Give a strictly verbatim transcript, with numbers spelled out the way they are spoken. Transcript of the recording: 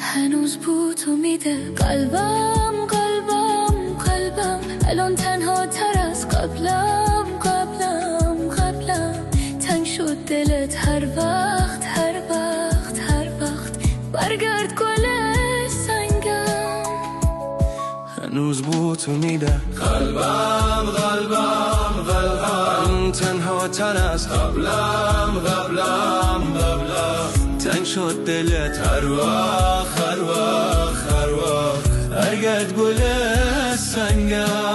هنوز بو تو میده قلبم قلبم قلبم الان تنها تر از قبلم قبلم قبلم تنگ شد دلت هر وقت هر وقت هر وقت برگرد گل سنگم هنوز بو تو میده قلبم قلبم قلبم تنها تر از قبلم قبلم قبلم تنگ شد دلت هر وقت هر وقت هر وقت برگرد گل سنگم